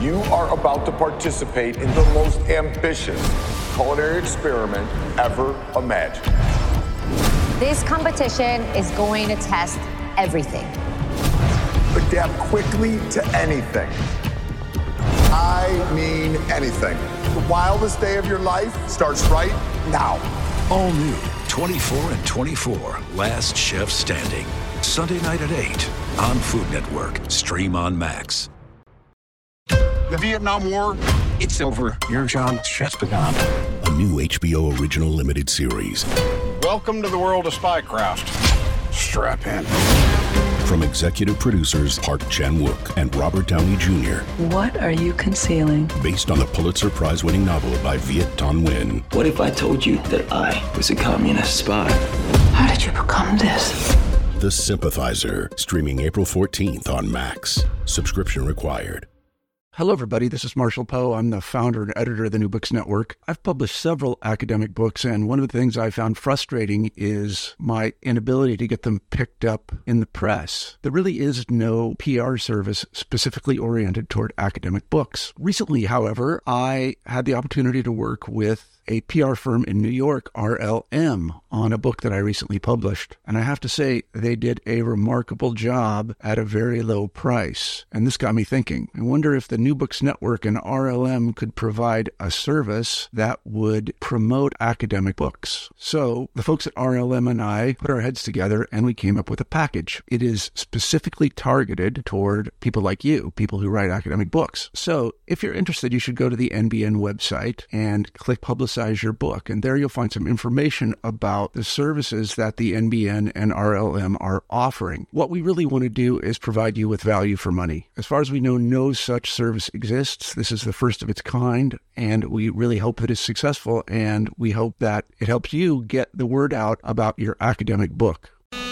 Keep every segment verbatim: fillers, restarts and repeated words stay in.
You are about to participate in the most ambitious culinary experiment ever imagined. This competition is going to test everything. Adapt quickly to anything. I mean anything. The wildest day of your life starts right now. All new, twenty-four and twenty-four, Last Chef Standing. Sunday night at eight on Food Network. Stream on Max. The Vietnam War, it's over. Your job just begun. A new H B O original limited series. Welcome to the world of spycraft. Strap in. From executive producers Park Chan-wook and Robert Downey Junior What are you concealing? Based on the Pulitzer Prize-winning novel by Viet Thanh Nguyen. What if I told you that I was a communist spy? How did you become this? The Sympathizer, streaming April fourteenth on Max. Subscription required. Hello, everybody. This is Marshall Poe. I'm the founder and editor of the New Books Network. I've published several academic books, and one of the things I found frustrating is my inability to get them picked up in the press. There really is no P R service specifically oriented toward academic books. Recently, however, I had the opportunity to work with a P R firm in New York, R L M, on a book that I recently published. And I have to say, they did a remarkable job at a very low price. And this got me thinking. I wonder if the New Books Network and R L M could provide a service that would promote academic books. So the folks at R L M and I put our heads together and we came up with a package. It is specifically targeted toward people like you, people who write academic books. So if you're interested, you should go to the N B N website and click Publicize your book. And there you'll find some information about the services that the N B N and R L M are offering. What we really want to do is provide you with value for money. As far as we know, no such service exists. This is the first of its kind, and we really hope it is successful, and we hope that it helps you get the word out about your academic book.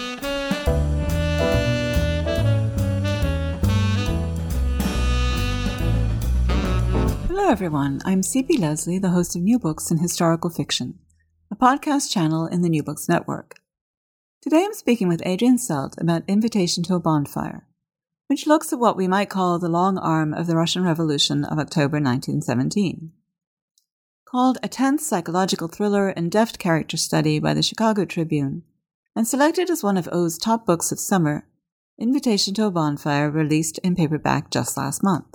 Hello, everyone. I'm C P Leslie, the host of New Books in Historical Fiction, a podcast channel in the New Books Network. Today I'm speaking with Adrian Selt about Invitation to a Bonfire, which looks at what we might call the long arm of the Russian Revolution of October nineteen seventeen. Called a tense psychological thriller and deft character study by the Chicago Tribune, and selected as one of O's top books of summer, Invitation to a Bonfire released in paperback just last month.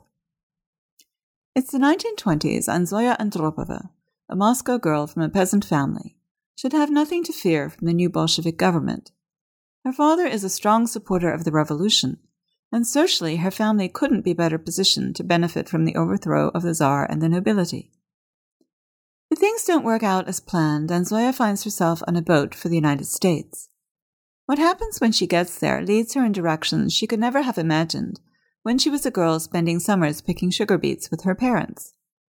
It's the nineteen twenties, and Zoya Andropova, a Moscow girl from a peasant family, should have nothing to fear from the new Bolshevik government. Her father is a strong supporter of the revolution, and socially her family couldn't be better positioned to benefit from the overthrow of the Tsar and the nobility. But things don't work out as planned, and Zoya finds herself on a boat for the United States. What happens when she gets there leads her in directions she could never have imagined when she was a girl spending summers picking sugar beets with her parents.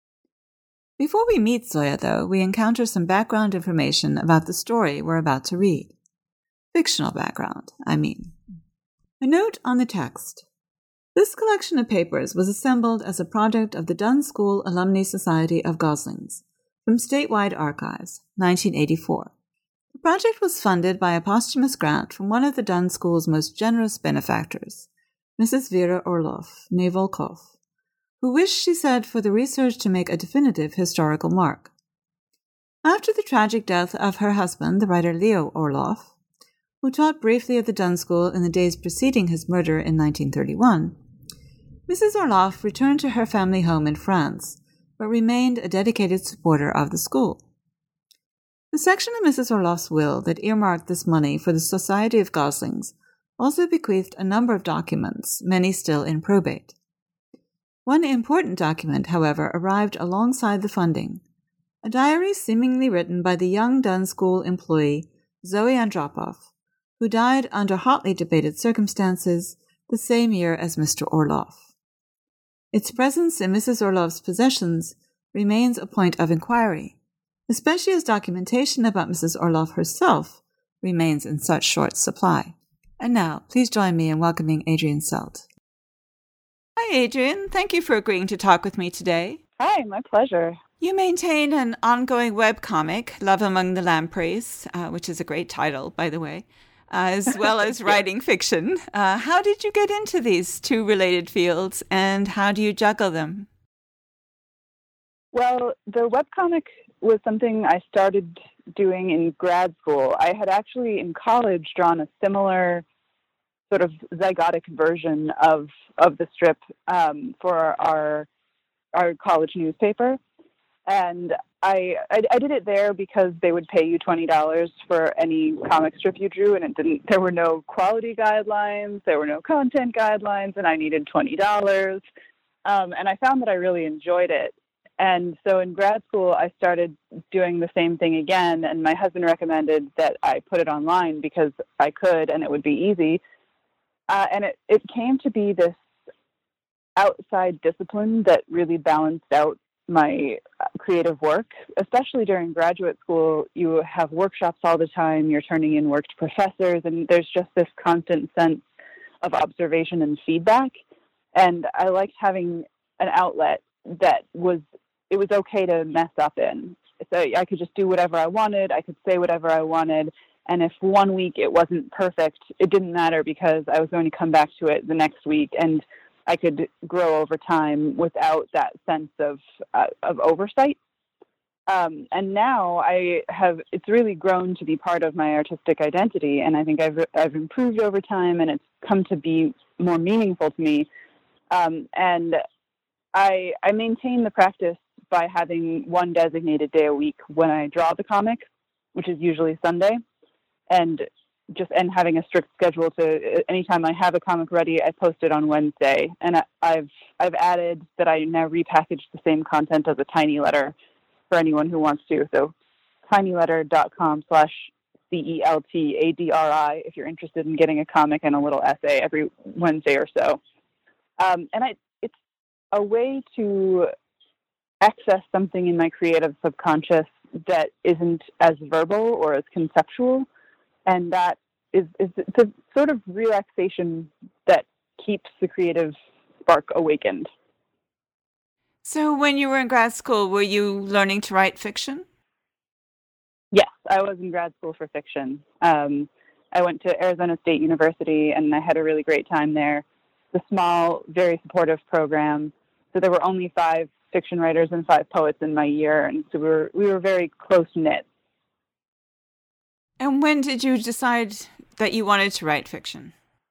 Before we meet Zoya, though, we encounter some background information about the story we're about to read. Fictional background, I mean. A note on the text. This collection of papers was assembled as a project of the Dunn School Alumni Society of Goslings, from Statewide Archives, nineteen eighty-four. The project was funded by a posthumous grant from one of the Dunn School's most generous benefactors, Missus Vera Orloff, née Volkov, who wished, she said, for the research to make a definitive historical mark. After the tragic death of her husband, the writer Leo Orloff, who taught briefly at the Dunn School in the days preceding his murder in nineteen thirty-one, Missus Orloff returned to her family home in France, but remained a dedicated supporter of the school. The section of Missus Orloff's will that earmarked this money for the Society of Goslings also bequeathed a number of documents, many still in probate. One important document, however, arrived alongside the funding, a diary seemingly written by the young Dunn School employee Zoe Andropov, who died under hotly debated circumstances the same year as Mister Orloff. Its presence in Missus Orloff's possessions remains a point of inquiry, especially as documentation about Missus Orloff herself remains in such short supply. And now, please join me in welcoming Adrian Selt. Hi, Adrian. Thank you for agreeing to talk with me today. Hi, my pleasure. You maintain an ongoing webcomic, Love Among the Lampreys, uh, which is a great title, by the way, uh, as well as writing fiction. Uh, how did you get into these two related fields, and how do you juggle them? Well, the webcomic was something I started doing in grad school. I had actually in college drawn a similar sort of zygotic version of of the strip um, for our our college newspaper, and I, I I did it there because they would pay you twenty dollars for any comic strip you drew, and it didn't. There were no quality guidelines, there were no content guidelines, and I needed twenty dollars. Um, and I found that I really enjoyed it. And so in grad school, I started doing the same thing again, and my husband recommended that I put it online because I could and it would be easy. Uh, and it, it came to be this outside discipline that really balanced out my creative work. Especially during graduate school, you have workshops all the time, you're turning in work to professors, and there's just this constant sense of observation and feedback. And I liked having an outlet that was, it was okay to mess up in. So I could just do whatever I wanted. I could say whatever I wanted. And if one week it wasn't perfect, it didn't matter because I was going to come back to it the next week, and I could grow over time without that sense of, uh, of oversight. Um, and now I have, it's really grown to be part of my artistic identity. And I think I've, I've improved over time, and it's come to be more meaningful to me. Um, and I, I maintain the practice by having one designated day a week when I draw the comic, which is usually Sunday, and just and having a strict schedule to anytime I have a comic ready, I post it on Wednesday. And I, I've I've added that I now repackage the same content as a tiny letter for anyone who wants to. So tinyletter.com slash C E L T A D R I if you're interested in getting a comic and a little essay every Wednesday or so. Um, and I, it's a way to access something in my creative subconscious that isn't as verbal or as conceptual. And that is, is it's a sort of relaxation that keeps the creative spark awakened. So when you were in grad school, were you learning to write fiction? Yes, I was in grad school for fiction. Um, I went to Arizona State University, and I had a really great time there. A small, very supportive program. So there were only five fiction writers and five poets in my year, and so we were we were very close knit. And when did you decide that you wanted to write fiction?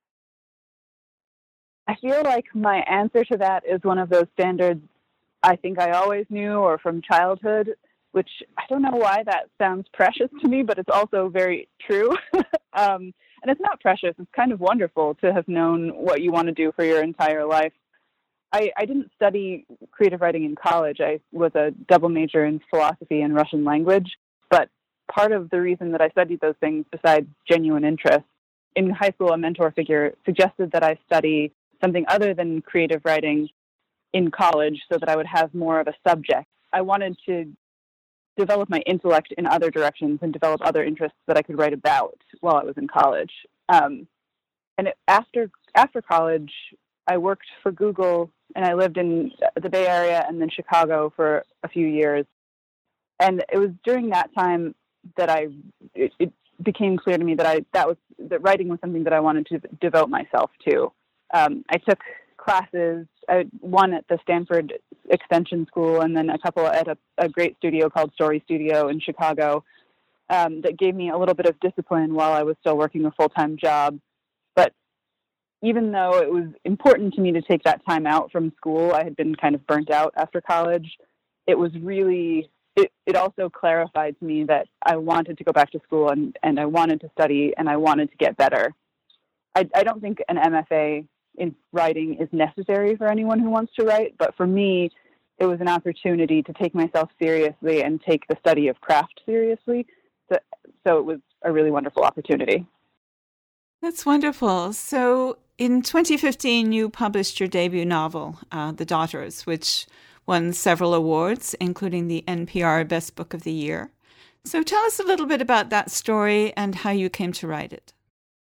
I feel like my answer to that is one of those standards I think I always knew or from childhood, which I don't know why that sounds precious to me, but it's also very true. um, and it's not precious. It's kind of wonderful to have known what you want to do for your entire life. I, I didn't study creative writing in college. I was a double major in philosophy and Russian language, but part of the reason that I studied those things, besides genuine interest, in high school, a mentor figure suggested that I study something other than creative writing in college so that I would have more of a subject. I wanted to develop my intellect in other directions and develop other interests that I could write about while I was in college. Um, and it, after after college, I worked for Google, and I lived in the Bay Area and then Chicago for a few years. And it was during that time that I it, it became clear to me that I that was that writing was something that I wanted to devote myself to. Um, I took classes, I, one at the Stanford Extension School, and then a couple at a, a great studio called Story Studio in Chicago, um, that gave me a little bit of discipline while I was still working a full-time job. But even though it was important to me to take that time out from school, I had been kind of burnt out after college. It was really, it, it also clarified to me that I wanted to go back to school and, and I wanted to study and I wanted to get better. I, I don't think an M F A in writing is necessary for anyone who wants to write, but for me, it was an opportunity to take myself seriously and take the study of craft seriously. So, so it was a really wonderful opportunity. That's wonderful. So in twenty fifteen, you published your debut novel, uh, The Daughters, which won several awards, including the N P R Best Book of the Year. So tell us a little bit about that story and how you came to write it.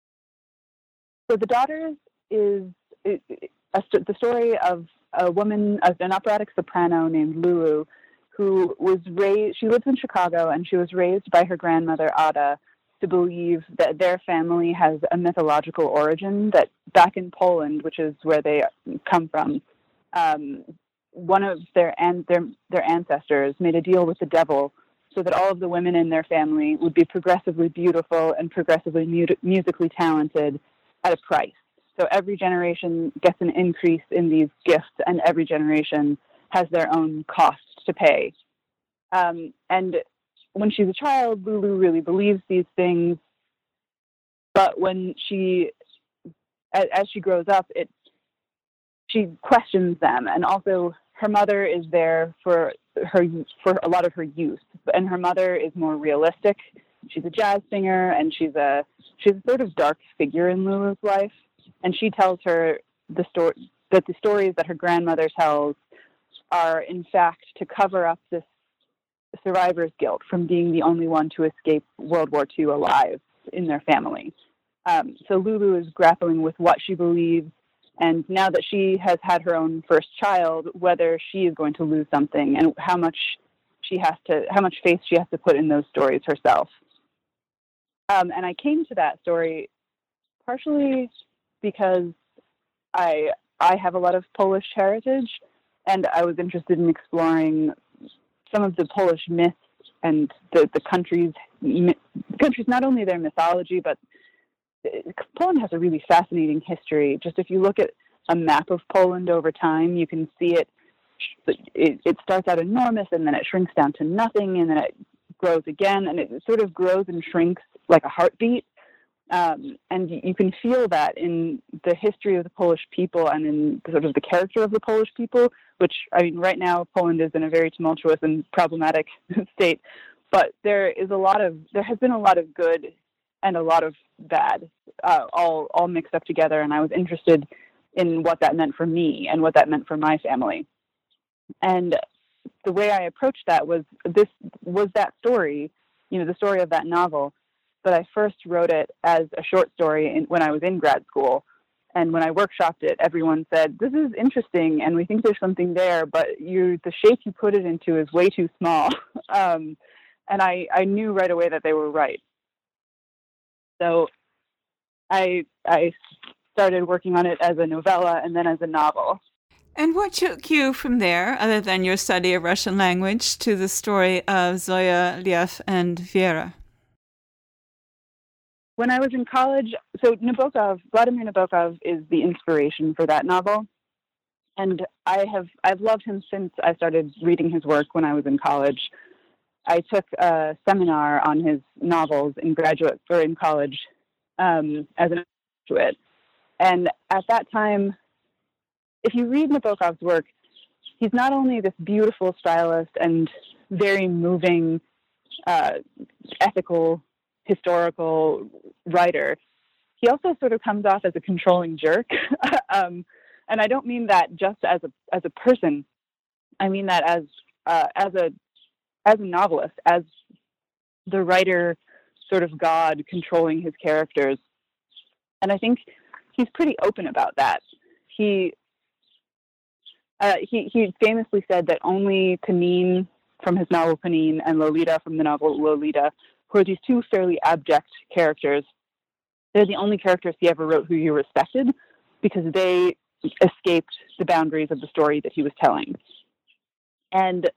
So The Daughters is a, a, the story of a woman, an operatic soprano named Lulu, who was raised, she lives in Chicago, and she was raised by her grandmother, Ada, to believe that their family has a mythological origin, that back in Poland, which is where they come from, um, one of their and their their ancestors made a deal with the devil so that all of the women in their family would be progressively beautiful and progressively mu- musically talented at a price. So every generation gets an increase in these gifts, and every generation has their own cost to pay. Um, and when she's a child, Lulu really believes these things. But when she, as, as she grows up, it she questions them, and also her mother is there for her for a lot of her youth, and her mother is more realistic. She's a jazz singer, and she's a she's a sort of dark figure in Lulu's life, and she tells her the story that the stories that her grandmother tells are in fact to cover up this survivor's guilt from being the only one to escape World War Two alive in their family. Um, so Lulu is grappling with what she believes, and now that she has had her own first child, whether she is going to lose something and how much she has to, how much faith she has to put in those stories herself. Um, and I came to that story partially because I I have a lot of Polish heritage, and I was interested in exploring some of the Polish myths and the, the country's, the country's, not only their mythology, but Poland has a really fascinating history. Just if you look at a map of Poland over time, you can see it, it, it starts out enormous, and then it shrinks down to nothing, and then it grows again, and it sort of grows and shrinks like a heartbeat. Um, and you can feel that in the history of the Polish people and in sort of the character of the Polish people, which, I mean, right now Poland is in a very tumultuous and problematic state, but there is a lot of, there has been a lot of good and a lot of bad, uh, all, all mixed up together. And I was interested in what that meant for me and what that meant for my family. And the way I approached that was this was that story, you know, the story of that novel. But I first wrote it as a short story in, when I was in grad school. And when I workshopped it, everyone said, this is interesting, and we think there's something there, but you, the shape you put it into is way too small. um, and I, I knew right away that they were right. So I, I started working on it as a novella and then as a novel. And what took you from there, other than your study of Russian language, to the story of Zoya, Lev, and Vera? When I was in college, so Nabokov, Vladimir Nabokov is the inspiration for that novel. And I have, I've loved him since I started reading his work when I was in college. I took a seminar on his novels in graduate, or in college, um, as an graduate. And at that time, if you read Nabokov's work, he's not only this beautiful stylist and very moving, uh, ethical, historical writer, he also sort of comes off as a controlling jerk. um, and I don't mean that just as a as a person. I mean that as uh, as a as a novelist, as the writer, sort of God controlling his characters. And I think he's pretty open about that. He uh, he he famously said that only Panin from his novel Panin and Lolita from the novel Lolita, who are these two fairly abject characters, they're the only characters he ever wrote who he respected because they escaped the boundaries of the story that he was telling. And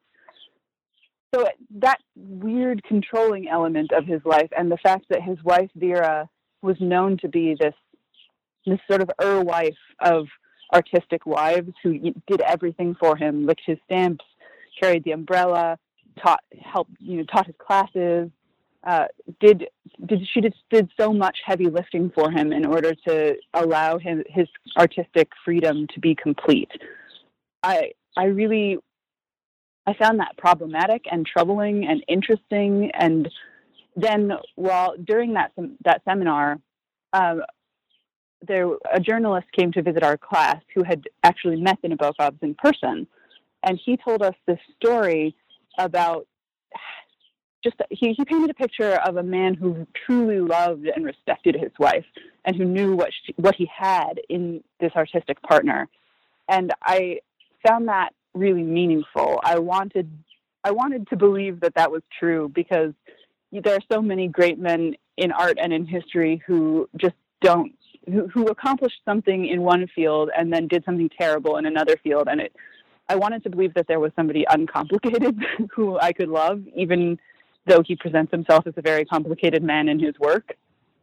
so that weird controlling element of his life, and the fact that his wife Vera was known to be this this sort of ur-wife of artistic wives who did everything for him, licked his stamps, carried the umbrella, taught helped you know taught his classes, uh, did did she just did so much heavy lifting for him in order to allow him his artistic freedom to be complete. I I really I found that problematic and troubling and interesting. And then, while during that that seminar, um, there a journalist came to visit our class who had actually met the Nabokovs in person, and he told us this story about just he, he painted a picture of a man who truly loved and respected his wife, and who knew what she, what he had in this artistic partner, and I found that really meaningful. I wanted I wanted to believe that that was true, because there are so many great men in art and in history who just don't who, who accomplished something in one field and then did something terrible in another field, and it I wanted to believe that there was somebody uncomplicated who I could love, even though he presents himself as a very complicated man in his work.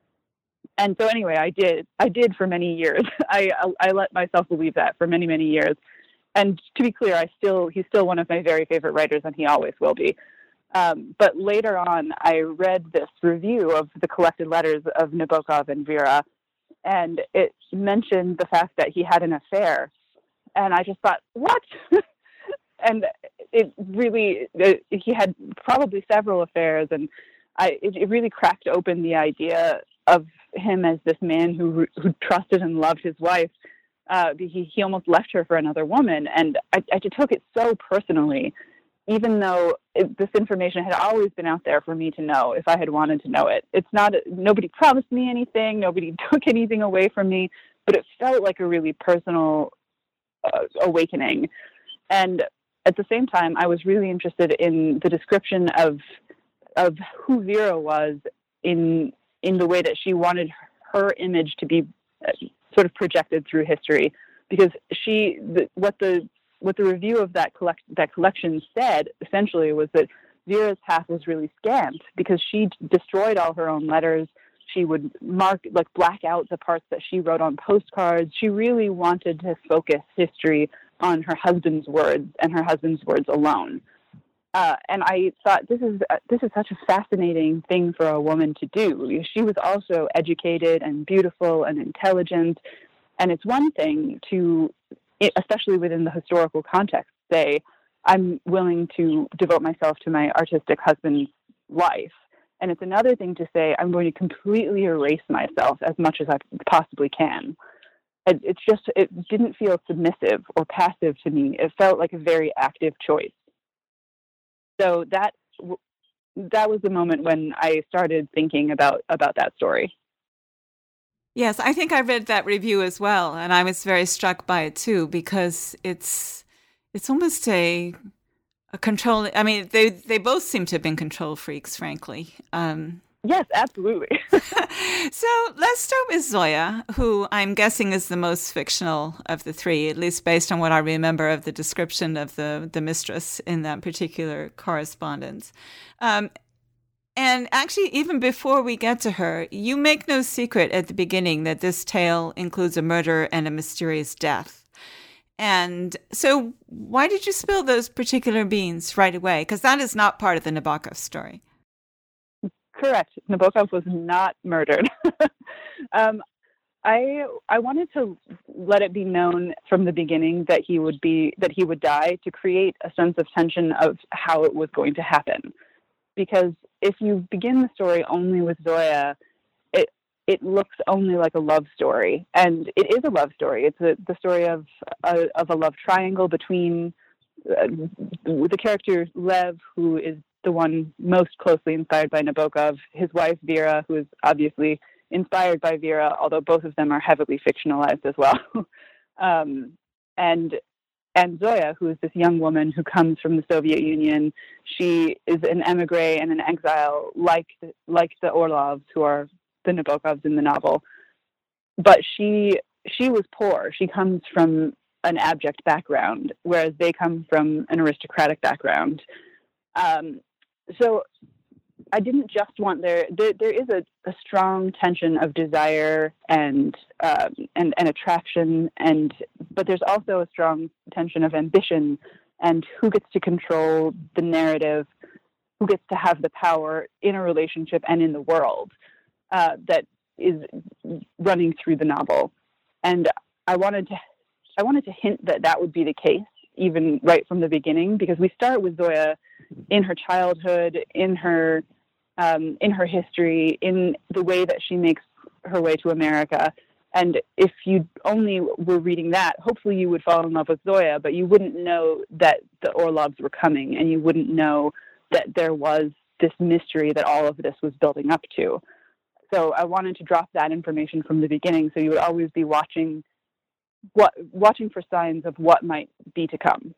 And so anyway, I did. I did for many years. I I let myself believe that for many, many years. And to be clear, I still he's still one of my very favorite writers, and he always will be. Um, but later on, I read this review of the collected letters of Nabokov and Vera, and it mentioned the fact that he had an affair. And I just thought, what? And it really, it, he had probably several affairs, and I, it, it really cracked open the idea of him as this man who who trusted and loved his wife. Uh, he, he almost left her for another woman, and I, I just took it so personally, even though it, this information had always been out there for me to know if I had wanted to know it. It's not, nobody promised me anything, nobody took anything away from me, but it felt like a really personal uh, awakening. And at the same time, I was really interested in the description of of who Vera was in in the way that she wanted her image to be uh, sort of projected through history, because she the, what the what the review of that collect that collection said essentially was that Vera's path was really scant because she destroyed all her own letters. She would mark, like, black out the parts that she wrote on postcards. She really wanted to focus history on her husband's words and her husband's words alone. Uh, and I thought this is uh, this is such a fascinating thing for a woman to do. She was also educated and beautiful and intelligent, and it's one thing to, especially within the historical context, say, I'm willing to devote myself to my artistic husband's life. And it's another thing to say, I'm going to completely erase myself as much as I possibly can. It, it's just, it didn't feel submissive or passive to me. It felt like a very active choice. So that that was the moment when I started thinking about, about that story. Yes, I think I read that review as well, and I was very struck by it too, because it's it's almost a a control. I mean, they they both seem to have been control freaks, frankly. Um, yes, absolutely. So let's start with Zoya, who I'm guessing is the most fictional of the three, at least based on what I remember of the description of the the mistress in that particular correspondence. Um, And actually, even before we get to her, you make no secret at the beginning that this tale includes a murder and a mysterious death. And so why did you spill those particular beans right away? Because that is not part of the Nabokov story. Correct. Nabokov was not murdered. um, I I wanted to let it be known from the beginning that he would be that he would die, to create a sense of tension of how it was going to happen. Because if you begin the story only with Zoya, it it looks only like a love story, and it is a love story. It's a, the story of a, of a love triangle between uh, the character Lev, who is the one most closely inspired by Nabokov, his wife Vera, who is obviously inspired by Vera, although both of them are heavily fictionalized as well, um, and. And Zoya, who is this young woman who comes from the Soviet Union. She is an emigre and an exile, like like the Orlovs, who are the Nabokovs in the novel. But she she was poor. She comes from an abject background, whereas they come from an aristocratic background. Um, so I didn't just want there. There, there is a, a strong tension of desire and um, and and attraction, and but there's also a strong tension of ambition and who gets to control the narrative, who gets to have the power in a relationship and in the world uh, that is running through the novel. And I wanted to I wanted to hint that that would be the case even right from the beginning, because we start with Zoya in her childhood, in her Um, in her history, in the way that she makes her way to America. And if you only were reading that, hopefully you would fall in love with Zoya, but you wouldn't know that the Orlovs were coming, and you wouldn't know that there was this mystery that all of this was building up to. So I wanted to drop that information from the beginning, so you would always be watching what watching for signs of what might be to come.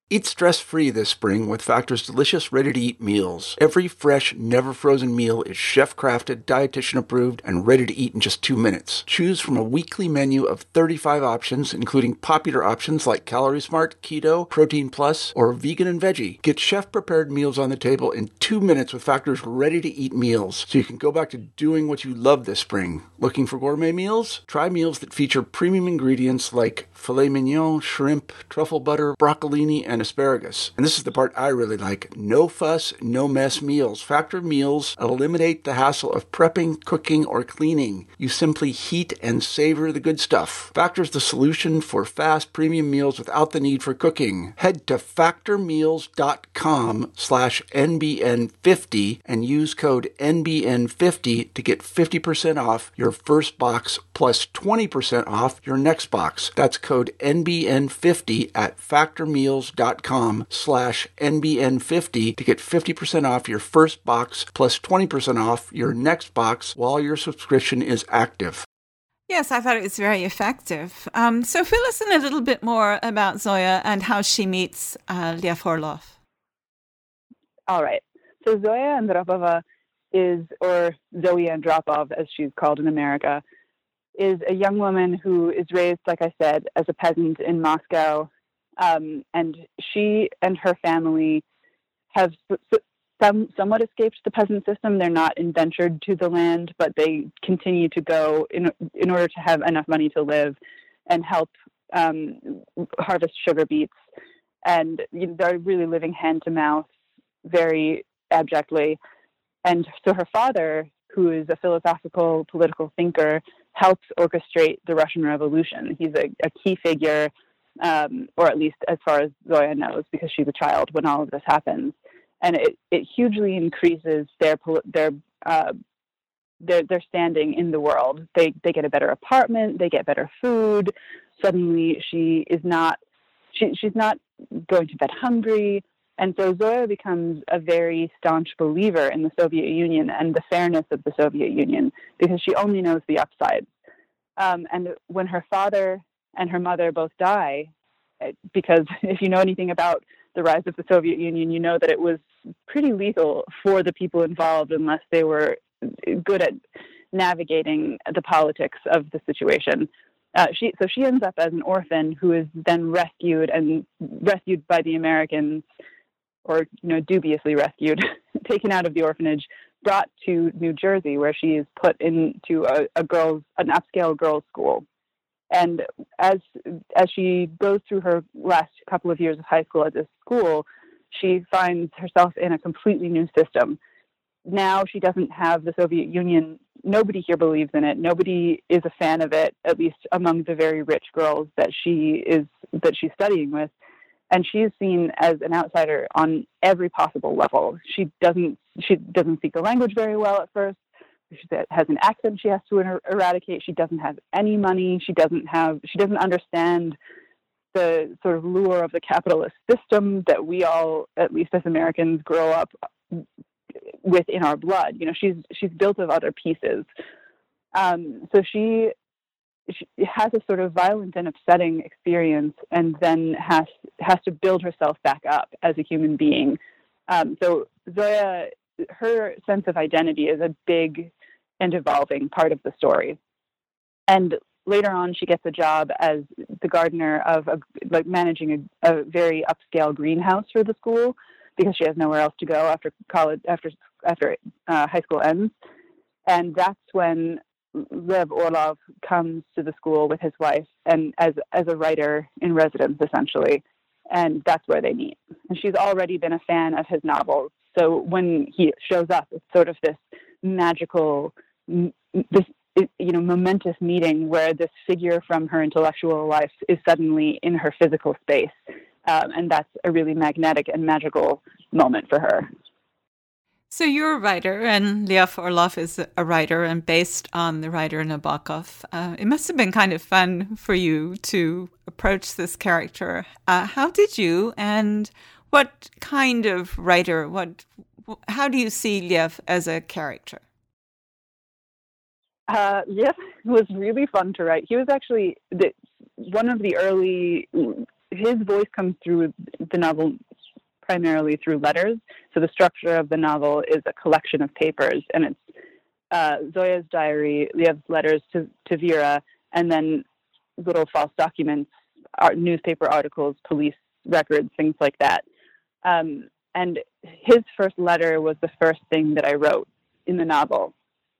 Eat stress-free this spring with Factor's delicious, ready-to-eat meals. Every fresh, never-frozen meal is chef-crafted, dietitian-approved, and ready to eat in just two minutes. Choose from a weekly menu of thirty-five options, including popular options like Calorie Smart, Keto, Protein Plus, or Vegan and Veggie. Get chef-prepared meals on the table in two minutes with Factor's ready-to-eat meals, so you can go back to doing what you love this spring. Looking for gourmet meals? Try meals that feature premium ingredients like filet mignon, shrimp, truffle butter, broccolini, and asparagus. And this is the part I really like. No fuss, no mess meals. Factor meals eliminate the hassle of prepping, cooking, or cleaning. You simply heat and savor the good stuff. Factor's the solution for fast premium meals without the need for cooking. Head to factormeals.com slash NBN50 and use code N B N fifty to get fifty percent off your first box plus twenty percent off your next box. That's code N B N fifty at factormeals.com slash NBN50 to get fifty percent off your first box plus twenty percent off your next box while your subscription is active. Yes, I thought it was very effective. Um, so fill us in a little bit more about Zoya and how she meets uh, Lev Orlov. All right. So Zoya Andropova is, or Zoe Andropov as she's called in America, is a young woman who is raised, like I said, as a peasant in Moscow. Um, and she and her family have some, somewhat escaped the peasant system. They're not indentured to the land, but they continue to go in, in order to have enough money to live and help um, harvest sugar beets. And you know, they're really living hand to mouth very abjectly. And so her father, who is a philosophical political thinker, helps orchestrate the Russian Revolution. He's a, a key figure, um, or at least as far as Zoya knows, because she's a child when all of this happens. And it, it hugely increases their their uh, their their standing in the world. They they get a better apartment, they get better food. Suddenly, she is not she she's not going to bed hungry. And so Zoya becomes a very staunch believer in the Soviet Union and the fairness of the Soviet Union because she only knows the upsides. Um, and when her father and her mother both die, because if you know anything about the rise of the Soviet Union, you know that it was pretty lethal for the people involved unless they were good at navigating the politics of the situation. Uh, she, so she ends up as an orphan who is then rescued and rescued by the Americans, or you know, dubiously rescued, taken out of the orphanage, brought to New Jersey, where she is put into a, a girls, an upscale girls' school. And as as she goes through her last couple of years of high school at this school, she finds herself in a completely new system. Now she doesn't have the Soviet Union. Nobody here believes in it. Nobody is a fan of it, at least among the very rich girls that she is that she's studying with. And she is seen as an outsider on every possible level. She doesn't she doesn't speak the language very well at first. She has an accent she has to er- eradicate. She doesn't have any money. She doesn't have. She doesn't understand the sort of lure of the capitalist system that we all, at least as Americans, grow up with in our blood. You know, she's she's built of other pieces. Um, so she. She has a sort of violent and upsetting experience, and then has has to build herself back up as a human being. Um, so Zoya, her sense of identity is a big and evolving part of the story. And later on, she gets a job as the gardener of a, like managing a, a very upscale greenhouse for the school because she has nowhere else to go after college, after after uh, high school ends. And that's when Lev Orlov comes to the school with his wife and as as a writer in residence, essentially, and that's where they meet. And she's already been a fan of his novels, so when he shows up, it's sort of this magical, this you know, momentous meeting where this figure from her intellectual life is suddenly in her physical space, um, and that's a really magnetic and magical moment for her. So you're a writer, and Lev Orlov is a writer, and based on the writer Nabokov. Uh, it must have been kind of fun for you to approach this character. Uh, how did you, and what kind of writer, what, how do you see Lev as a character? Uh, Lev was really fun to write. He was actually the, one of the early his voice comes through the novel primarily through letters. So the structure of the novel is a collection of papers, and it's uh, Zoya's diary, Liev's letters to, to Vera, and then little false documents, art, newspaper articles, police records, things like that. Um, and his first letter was the first thing that I wrote in the novel.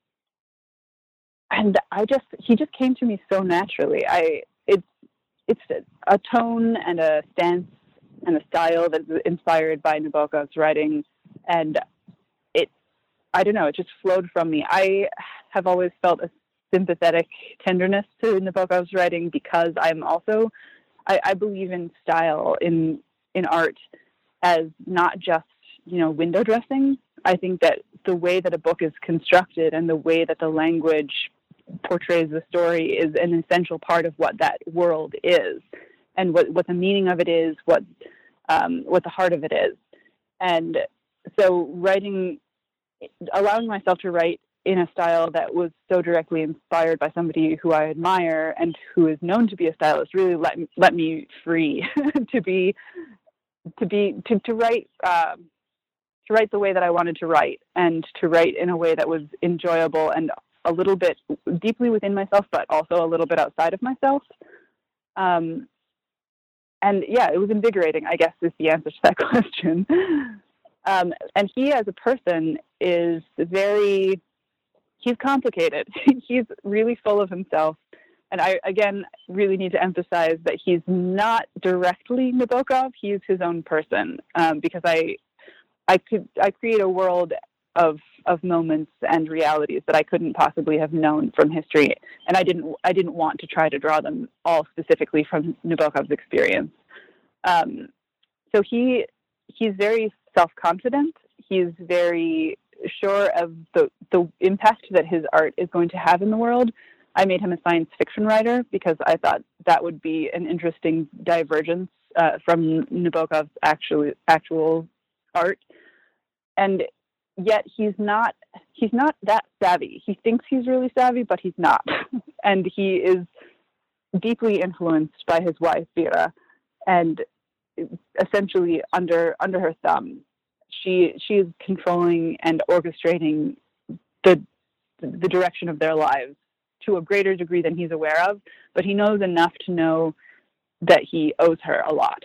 And I just, he just came to me so naturally. I, it's, it's a tone and a stance and a style that's inspired by Nabokov's writing. And it, I don't know, it just flowed from me. I have always felt a sympathetic tenderness to Nabokov's writing because I'm also, I, I believe in style, in, in art as not just, you know, window dressing. I think that the way that a book is constructed and the way that the language portrays the story is an essential part of what that world is, and what, what the meaning of it is, what um, what the heart of it is. And so writing, allowing myself to write in a style that was so directly inspired by somebody who I admire and who is known to be a stylist really let me, let me free to be to be to, to write um, to write the way that I wanted to write, and to write in a way that was enjoyable and a little bit deeply within myself, but also a little bit outside of myself. Um, and yeah, it was invigorating, I guess, is the answer to that question. Um, and he, as a person, is very, he's complicated. He's really full of himself. And I, again, really need to emphasize that he's not directly Nabokov. He's his own person, um, because I, I could, I create a world of of moments and realities that I couldn't possibly have known from history, and I didn't I didn't want to try to draw them all specifically from Nabokov's experience. Um, so he he's very self-confident. He's very sure of the the impact that his art is going to have in the world. I made him a science fiction writer because I thought that would be an interesting divergence uh, from Nabokov's actual actual art, and yet he's not he's not that savvy. He thinks he's really savvy, but he's not. And he is deeply influenced by his wife, Vera, and essentially under under her thumb. She she is controlling and orchestrating the the direction of their lives to a greater degree than he's aware of, but he knows enough to know that he owes her a lot.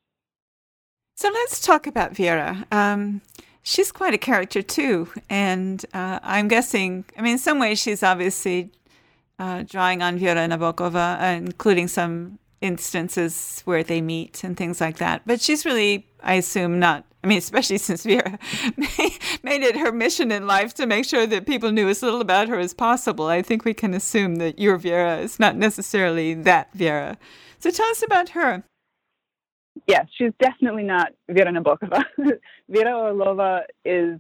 So let's talk about Vera. Um, she's quite a character too, and uh, I'm guessing, I mean, in some ways she's obviously uh, drawing on Vera Nabokova, uh, including some instances where they meet and things like that. But she's really, I assume, not, I mean, especially since Vera made it her mission in life to make sure that people knew as little about her as possible. I think we can assume that your Vera is not necessarily that Vera. So tell us about her. Yes, she's definitely not Vera Nabokova. Vera Orlova is,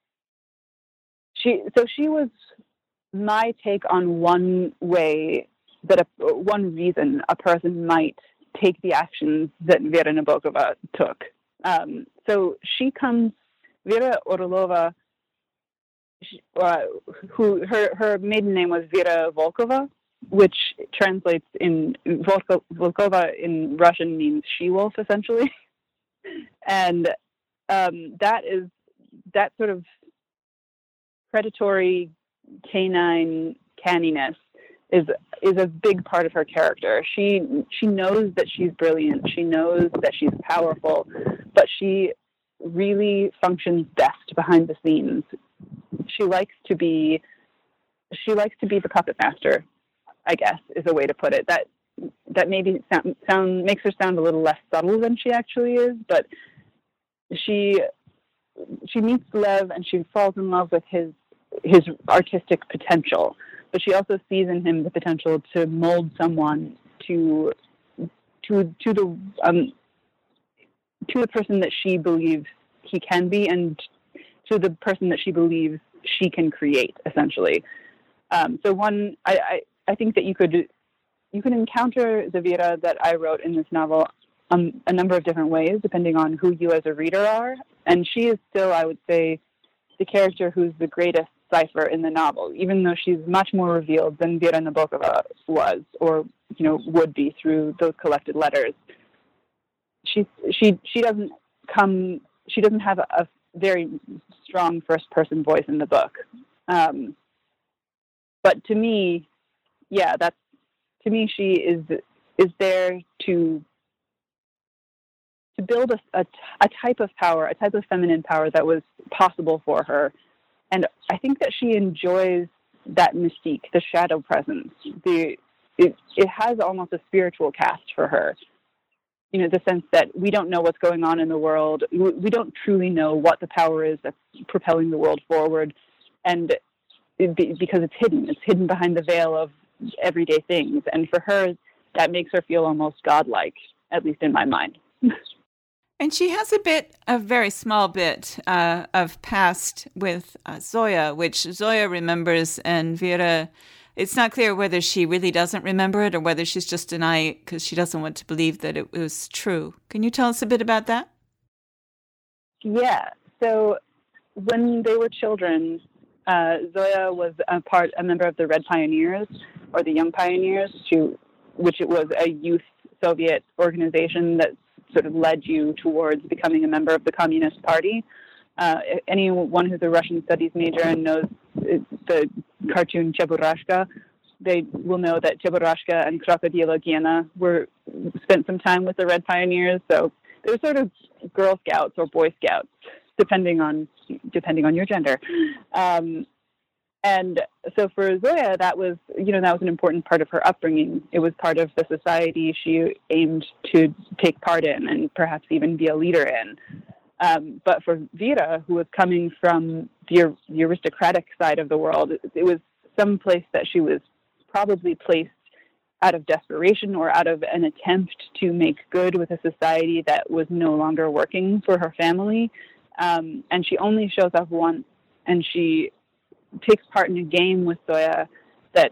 she, so she was my take on one way that a, one reason a person might take the actions that Vera Nabokova took. Um, so she comes, Vera Orlova, she, uh, who her, her maiden name was Vera Volkova, which translates in Volko, Volkova in Russian means she-wolf, essentially. And um, that is that sort of predatory canine canniness is is a big part of her character. She she knows that she's brilliant. She knows that she's powerful, but she really functions best behind the scenes. She likes to be she likes to be the puppet master, I guess, is a way to put it. That that maybe sound, sound makes her sound a little less subtle than she actually is, but she she meets Lev and she falls in love with his his artistic potential, but she also sees in him the potential to mold someone to to to the um to the person that she believes he can be, and to the person that she believes she can create, essentially. Um, so one, I, I I think that you could you can encounter the Vera that I wrote in this novel um, a number of different ways, depending on who you as a reader are. And she is still, I would say, the character who's the greatest cipher in the novel, even though she's much more revealed than Vera Nabokova was, or you know would be through those collected letters. she she she doesn't come she doesn't have a, a very strong first person voice in the book. Um, but to me, yeah, that's to me she is is there to to build a, a a type of power, a type of feminine power that was possible for her, and I think that she enjoys that mystique, the shadow presence. The it it has almost a spiritual cast for her. You know, the sense that we don't know what's going on in the world. We don't truly know what the power is that's propelling the world forward. And it, because it's hidden, it's hidden behind the veil of everyday things. And for her, that makes her feel almost godlike, at least in my mind. And she has a bit, a very small bit uh, of past with uh, Zoya, which Zoya remembers, and Vera, it's not clear whether she really doesn't remember it or whether she's just denying it because she doesn't want to believe that it was true. Can you tell us a bit about that? Yeah. So when they were children, uh, Zoya was a part, a member of the Red Pioneers, or the Young Pioneers, to, which it was a youth Soviet organization that sort of led you towards becoming a member of the Communist Party. Uh, anyone who's a Russian studies major and knows the cartoon Cheburashka, they will know that Cheburashka and Krokodilo Gena were spent some time with the Red Pioneers. So they were sort of Girl Scouts or Boy Scouts, depending on depending on your gender. Um, and so for Zoya, that was you know that was an important part of her upbringing. It was part of the society she aimed to take part in, and perhaps even be a leader in. Um, but for Vera, who was coming from the, the aristocratic side of the world, it, it was some place that she was probably placed out of desperation or out of an attempt to make good with a society that was no longer working for her family. Um, and she only shows up once, and she takes part in a game with Zoya that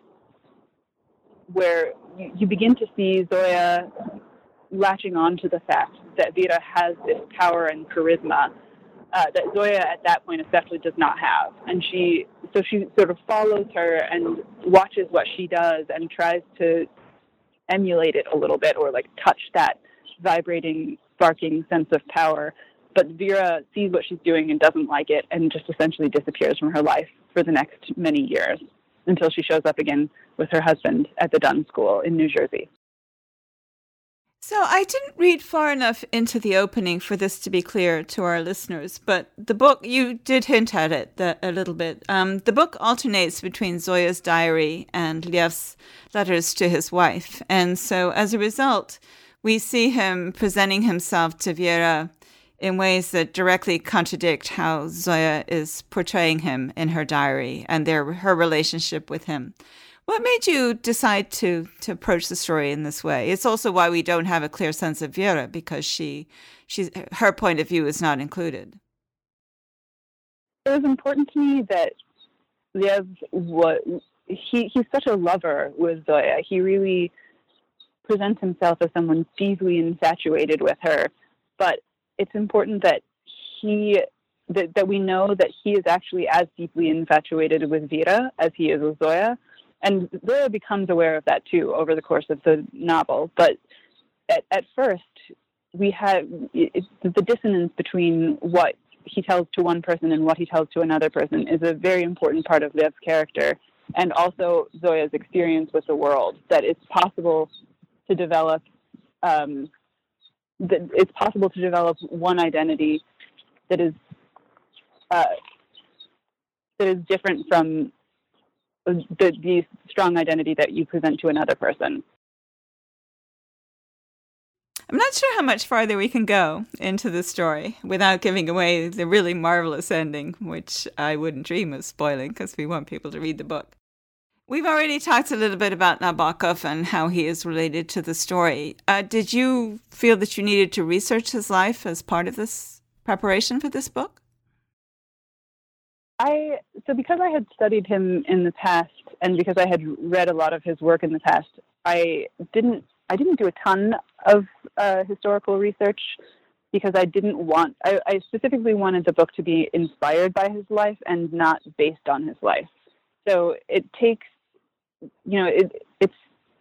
where you, you begin to see Zoya latching on to the fact that Vera has this power and charisma uh, that Zoya at that point especially does not have. And she, so she sort of follows her and watches what she does and tries to emulate it a little bit, or like touch that vibrating, sparking sense of power. But Vera sees what she's doing and doesn't like it, and just essentially disappears from her life for the next many years until she shows up again with her husband at the Dunn School in New Jersey. So I didn't read far enough into the opening for this to be clear to our listeners, but the book, you did hint at it the, a little bit. Um, the book alternates between Zoya's diary and Lev's letters to his wife. And so as a result, we see him presenting himself to Vera in ways that directly contradict how Zoya is portraying him in her diary and their her relationship with him. What made you decide to, to approach the story in this way? It's also why we don't have a clear sense of Vera, because she, she's, her point of view is not included. It was important to me that Lev was, he, he's such a lover with Zoya. He really presents himself as someone deeply infatuated with her. But it's important that he, that, that we know that he is actually as deeply infatuated with Vera as he is with Zoya. And Zoya becomes aware of that too over the course of the novel. But at, at first, we have it's the dissonance between what he tells to one person and what he tells to another person is a very important part of Lev's character, and also Zoya's experience with the world. That it's possible to develop, um, that it's possible to develop one identity that is uh, that is different from The, the strong identity that you present to another person. I'm not sure how much farther we can go into the story without giving away the really marvelous ending, which I wouldn't dream of spoiling because we want people to read the book. We've already talked a little bit about Nabokov and how he is related to the story. Uh, did you feel that you needed to research his life as part of this preparation for this book? I so because I had studied him in the past, and because I had read a lot of his work in the past, I didn't I didn't do a ton of uh, historical research because I didn't want I, I specifically wanted the book to be inspired by his life and not based on his life. So it takes you know it it's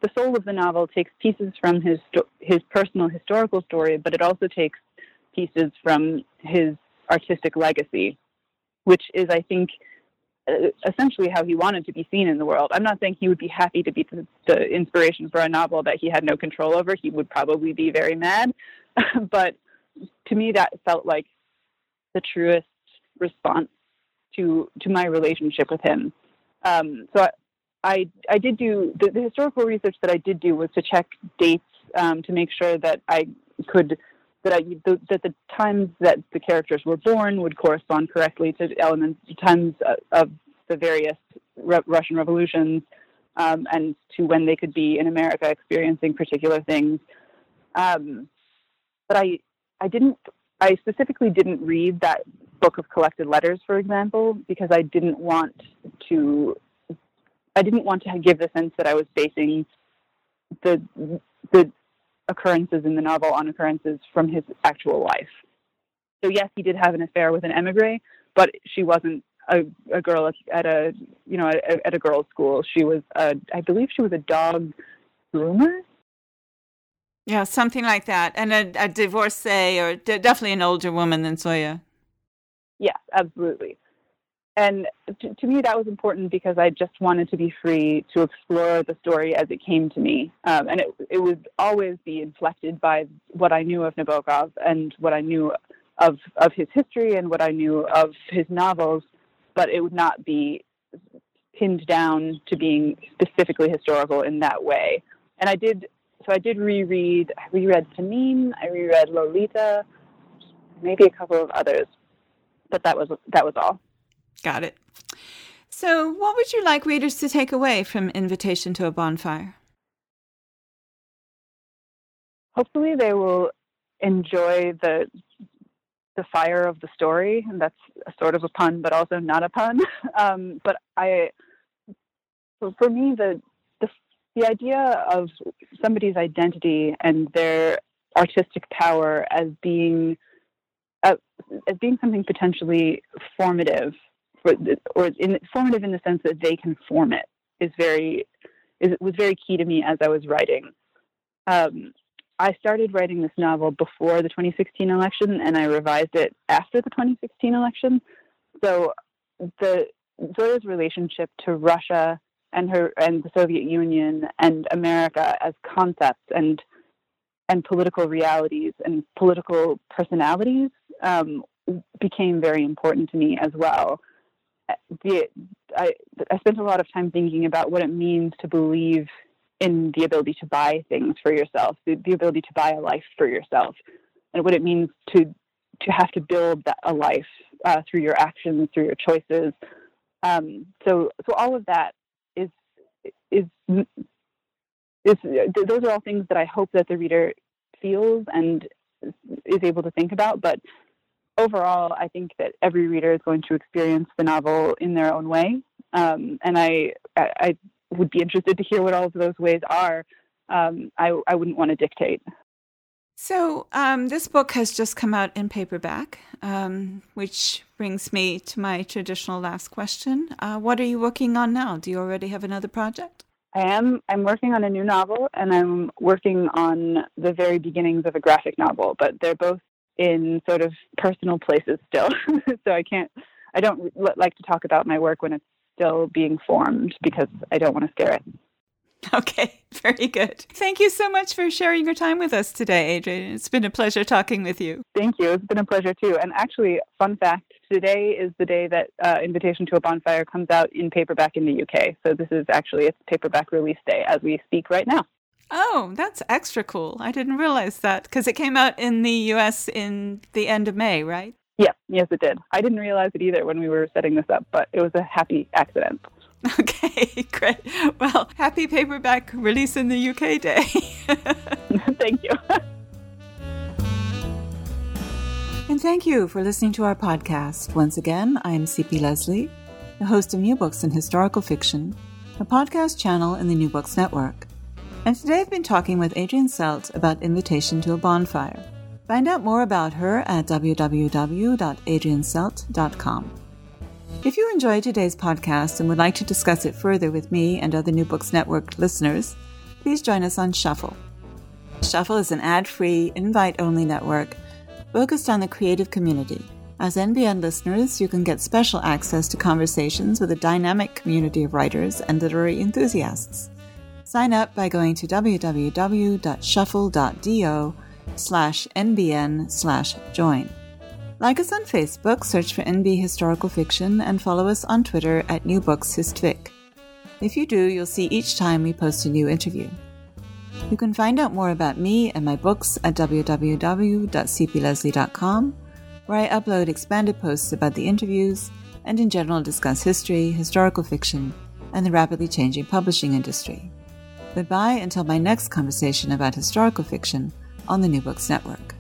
the soul of the novel takes pieces from his sto- his personal historical story, but it also takes pieces from his artistic legacy, which is, I think, uh, essentially how he wanted to be seen in the world. I'm not saying he would be happy to be the, the inspiration for a novel that he had no control over. He would probably be very mad. But to me, that felt like the truest response to to my relationship with him. Um, so I, I, I did do, the, the historical research that I did do was to check dates um, to make sure that I could, that I the, that the times that the characters were born would correspond correctly to elements, times of, of the various re- Russian revolutions, um, and to when they could be in America experiencing particular things. Um, but I, I didn't, I specifically didn't read that book of collected letters, for example, because I didn't want to, I didn't want to give the sense that I was basing the the occurrences in the novel on occurrences from his actual life. So yes, he did have an affair with an emigre, but she wasn't a, a girl at a, you know, at, at a girls' school. She was, a, I believe she was a dog groomer. Yeah, something like that. And a, a divorcee, or d- definitely an older woman than Zoya. Yes, absolutely. And to, to me, that was important because I just wanted to be free to explore the story as it came to me. Um, and it, it would always be inflected by what I knew of Nabokov and what I knew of, of his history and what I knew of his novels, but it would not be pinned down to being specifically historical in that way. And I did, so I did reread, I reread Panine, I reread Lolita, maybe a couple of others, but that was that was all. Got it. So what would you like readers to take away from Invitation to a Bonfire? Hopefully they will enjoy the the fire of the story, and that's a sort of a pun, but also not a pun. Um, but I, for me, the, the the idea of somebody's identity and their artistic power as being uh, as being something potentially formative, for, or in, formative in the sense that they can form it, is very is was very key to me as I was writing. Um, I started writing this novel before the twenty sixteen election, and I revised it after the twenty sixteen election. So the Zoya's relationship to Russia and her and the Soviet Union and America as concepts and and political realities and political personalities um, became very important to me as well. The, I, I spent a lot of time thinking about what it means to believe in the ability to buy things for yourself, the, the ability to buy a life for yourself, and what it means to to have to build that, a life uh, through your actions, through your choices. Um, so, so all of that is is is those are all things that I hope that the reader feels and is able to think about. But overall, I think that every reader is going to experience the novel in their own way, um, and I I. I would be interested to hear what all of those ways are. Um, I, I wouldn't want to dictate. So um, this book has just come out in paperback, um, which brings me to my traditional last question. Uh, what are you working on now? Do you already have another project? I am. I'm working on a new novel, and I'm working on the very beginnings of a graphic novel, but they're both in sort of personal places still. So I can't, I don't like to talk about my work when it's still being formed because I don't want to scare it. Okay, very good. Thank you so much for sharing your time with us today, Adrienne. It's been a pleasure talking with you. Thank you. It's been a pleasure too. And actually, fun fact, today is the day that uh, Invitation to a Bonfire comes out in paperback in the U K. So this is actually its paperback release day as we speak right now. Oh, that's extra cool. I didn't realize that because it came out in the U S in the end of May, right? Yes, yes, it did. I didn't realize it either when we were setting this up, but it was a happy accident. Okay, great. Well, happy paperback release in the U K day. Thank you. And thank you for listening to our podcast. Once again, I'm C P Leslie, the host of New Books in Historical Fiction, a podcast channel in the New Books Network. And today I've been talking with Adrienne Selt about Invitation to a Bonfire. Find out more about her at w w w dot adrienne selt dot com. If you enjoyed today's podcast and would like to discuss it further with me and other New Books Network listeners, please join us on Shuffle. Shuffle is an ad-free, invite-only network focused on the creative community. As N B N listeners, you can get special access to conversations with a dynamic community of writers and literary enthusiasts. Sign up by going to www.shuffle.do slash nbn slash join. Like us on Facebook, search for N B Historical Fiction, and follow us on Twitter at New Books Histfic. If you do, you'll see each time we post a new interview. You can find out more about me and my books at w w w dot c p leslie dot com, where I upload expanded posts about the interviews and in general discuss history, historical fiction, and the rapidly changing publishing industry. Goodbye until my next conversation about historical fiction on the New Books Network.